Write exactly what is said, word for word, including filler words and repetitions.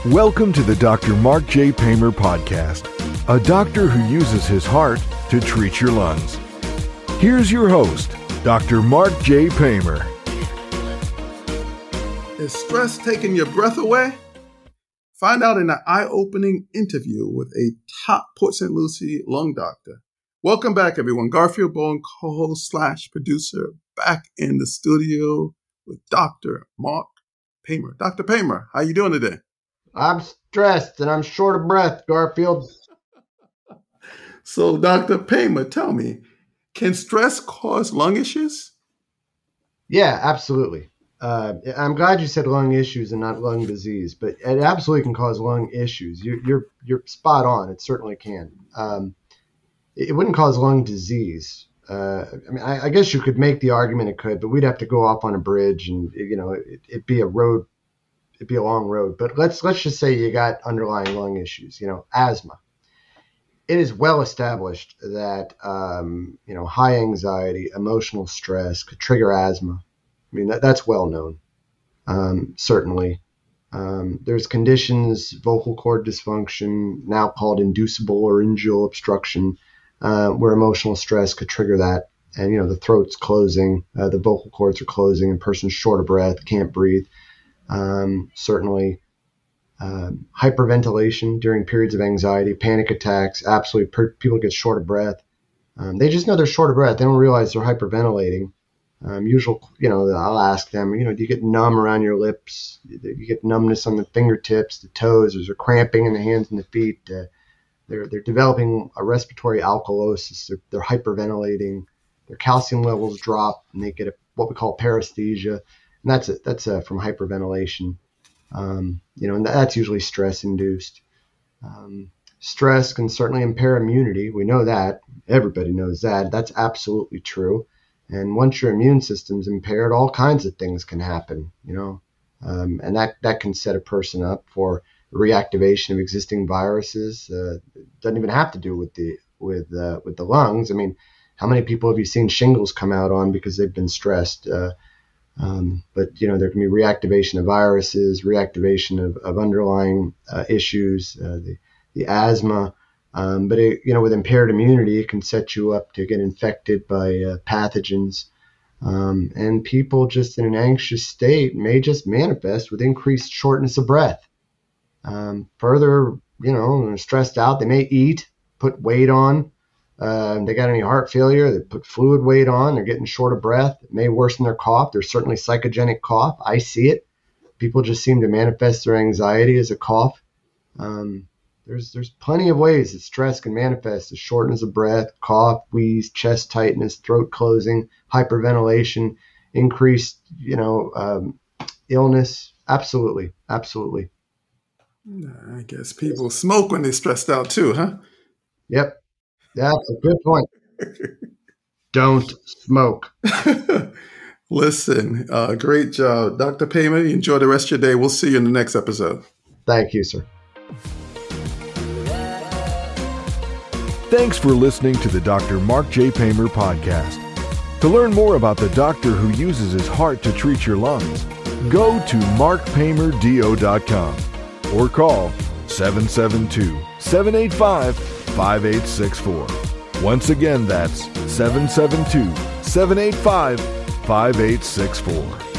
Welcome to the Doctor Mark J. Paymer podcast, a doctor who uses his heart to treat your lungs. Here's your host, Doctor Mark J. Paymer. Is stress taking your breath away? Find out in an eye-opening interview with a top Port Saint Lucie lung doctor. Welcome back, everyone. Garfield Bowen, co-host slash producer, back in the studio with Doctor Mark Paymer. Doctor Paymer, how you doing today? I'm stressed and I'm short of breath, Garfield. So, Doctor Paymer, tell me, can stress cause lung issues? Yeah, absolutely. Uh, I'm glad you said lung issues and not lung disease, but it absolutely can cause lung issues. You, you're you're spot on. It certainly can. Um, it, it wouldn't cause lung disease. Uh, I mean, I, I guess you could make the argument it could, but we'd have to go off on a bridge, and you know, it, it'd be a road. It'd be a long road. But let's let's just say you got underlying lung issues. You know, asthma. It is well established that um, you know, high anxiety, emotional stress could trigger asthma. I mean, that, that's well known. Um, certainly, um, there's conditions, vocal cord dysfunction, now called inducible laryngeal obstruction, uh, where emotional stress could trigger that. And you know, the throat's closing, uh, the vocal cords are closing, and person's short of breath, can't breathe. Um, certainly, um, hyperventilation during periods of anxiety, panic attacks, absolutely, per- people get short of breath. Um, they just know they're short of breath. They don't realize they're hyperventilating. Um, usual, you know, I'll ask them, you know, do you get numb around your lips? Do you get numbness on the fingertips, the toes? Is there cramping in the hands and the feet? Uh, they're they're developing a respiratory alkalosis. They're, they're hyperventilating. Their calcium levels drop, and they get a, what we call paresthesia. And that's it. That's uh, from hyperventilation, um, you know, and that's usually stress induced. Um, stress can certainly impair immunity. We know that. Everybody knows that. That's absolutely true. And once your immune system's impaired, all kinds of things can happen, you know, um, and that, that can set a person up for reactivation of existing viruses. Uh, it doesn't even have to do with the with uh, with the lungs. I mean, how many people have you seen shingles come out on because they've been stressed? Uh, Um, but, you know, there can be reactivation of viruses, reactivation of, of underlying uh, issues, uh, the, the asthma. Um, but, it, you know, with impaired immunity, it can set you up to get infected by uh, pathogens. Um, and people just in an anxious state may just manifest with increased shortness of breath. Um, further, you know, they're stressed out. They may eat, put weight on. Uh, they got any heart failure, they put fluid weight on, they're getting short of breath. It may worsen their cough. There's certainly psychogenic cough. I see it. People just seem to manifest their anxiety as a cough. Um, there's there's plenty of ways that stress can manifest as shortness of breath, cough, wheeze, chest tightness, throat closing, hyperventilation, increased, you know, um, illness. Absolutely. Absolutely. I guess people smoke when they're stressed out too, huh? Yep. That's a good point. Don't smoke. Listen, uh, great job. Doctor Paymer, enjoy the rest of your day. We'll see you in the next episode. Thank you, sir. Thanks for listening to the Doctor Mark J. Paymer podcast. To learn more about the doctor who uses his heart to treat your lungs, go to mark paymer d o dot com or call seven seven two, seven eight five, five eight six four. Once again, that's seven seven two, seven eight five, five eight six four.